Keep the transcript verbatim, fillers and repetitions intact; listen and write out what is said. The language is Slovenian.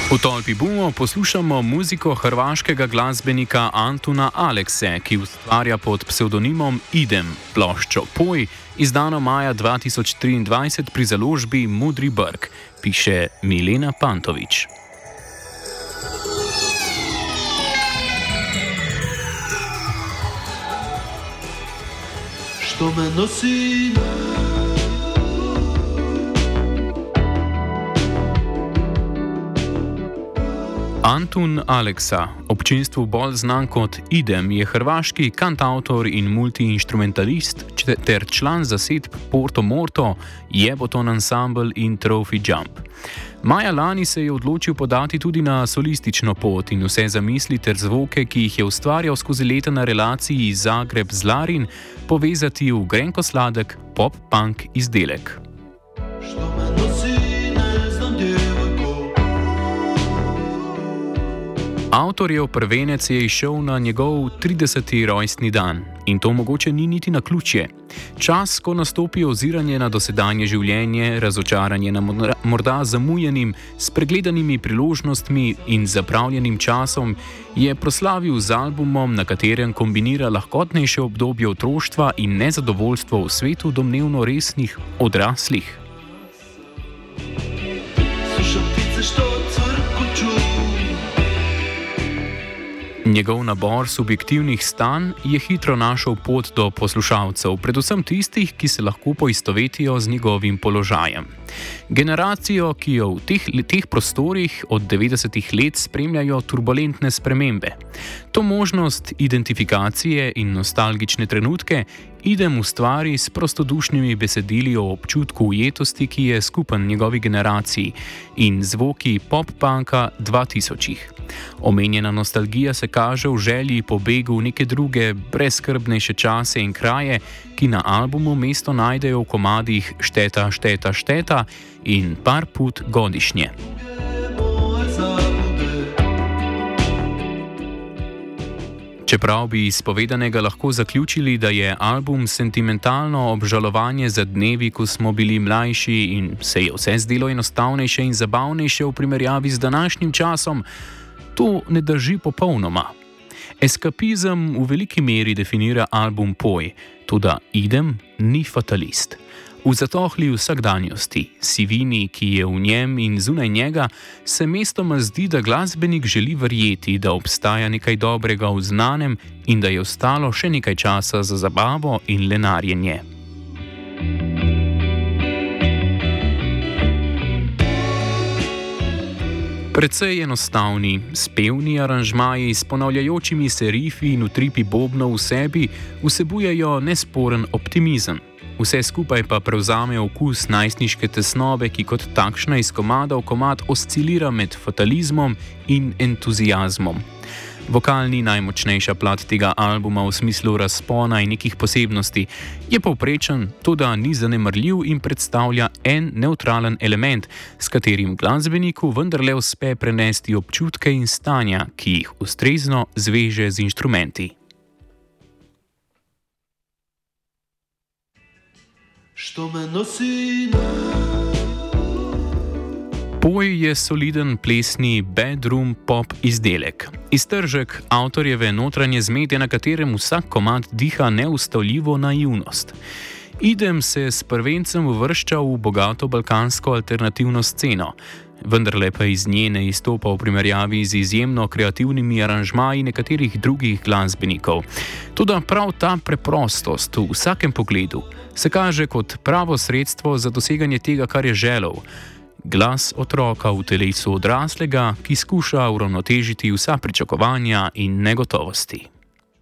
V Tolpi bomo poslušamo muziko hrvaškega glasbenika Antuna Alekse, ki ustvarja pod psevdonimom Idem, ploščo Poj, izdano maja dva tisoč triindvajset pri založbi Modri Brg, piše Milena Pantović. Što me nosi Antun Aleksa, občinstvu bolj znan kot Idem, je hrvaški kantautor in multiinstrumentalist ter član zasedb Porto Morto, Jeboton Ensemble in Trophy Jump. Maja lani se je odločil podati tudi na solistično pot in vse zamisli ter zvoke, ki jih je ustvarjal skozi leta na relaciji Zagreb-Zlarin, povezati v grenkosladek pop-punk izdelek. Što me nosi, ne znam djevojko. Avtorjev prvenec je izšel na njegov trideseti rojstni dan in to mogoče ni niti naključje. Čas, ko nastopi oziranje na dosedanje življenje, razočaranje na morda zamujenim, spregledanimi priložnostmi in zapravljenim časom, je proslavil z albumom, na katerem kombinira lahkotnejše obdobje otroštva in nezadovoljstvo v svetu domnevno resnih odraslih. Slušam ptice što cvrkuću. Njegov nabor subjektivnih stanj je hitro našel pot do poslušalcev, predvsem tistih, ki se lahko poistovetijo z njegovim položajem. Generacijo, ki jo v teh, teh prostorih od devetdesetih let spremljajo turbulentne spremembe. To možnost identifikacije in nostalgične trenutke Idem ustvari s prostodušnimi besedili o občutku ujetosti, ki je skupen njegovi generaciji, in zvoki pop-punka dvatisočih. Omenjena nostalgija se kaže v želji po begu v neke druge, brezskrbnejše čase in kraje, ki na albumu mesto najdejo v komadih Šteta, šteta, šteta in Par put godišnje. Čeprav bi iz povedanega lahko zaključili, da je album sentimentalno obžalovanje za dnevi, ko smo bili mlajši in se je vse zdelo enostavnejše in zabavnejše v primerjavi z današnjim časom, to ne drži popolnoma. Eskapizem v veliki meri definira album Poj, toda Idem ni fatalist. V zatohli vsakdanjosti, sivini, ki je v njem in zunaj njega, se mestoma zdi, da glasbenik želi verjeti, da obstaja nekaj dobrega v znanem in da je ostalo še nekaj časa za zabavo in lenarjenje. Precej enostavni, spevni aranžmaji s ponavljajočimi se rifi in utripi bobnov v sebi vsebujejo nesporen optimizem. Vse skupaj pa prevzame okus najstniške tesnobe, ki kot takšna iz komada v komad oscilira med fatalizmom in entuziazmom. Vokalni najmočnejša plat tega albuma v smislu razpona in nekih posebnosti je povprečen, toda ni zanemarljiv in predstavlja en nevtralen element, s katerim glasbeniku vendarle uspe prenesti občutke in stanja, ki jih ustrezno zveže z inštrumenti. Što me nosi. Poj je soliden plesni bedroom pop izdelek. Iztržek avtorjeve notranje zmede, na katerem vsak komad diha neustavljivo naivnost. Idem se s prvencem uvršča v bogato balkansko alternativno sceno, vendarle pa iz nje ne izstopa v primerjavi z izjemno kreativnimi aranžmaji nekaterih drugih glasbenikov. Toda prav ta preprostost v vsakem pogledu se kaže kot pravo sredstvo za doseganje tega, kar je želel. Glas otroka v telesu odraslega, ki skuša uravnotežiti vsa pričakovanja in negotovosti.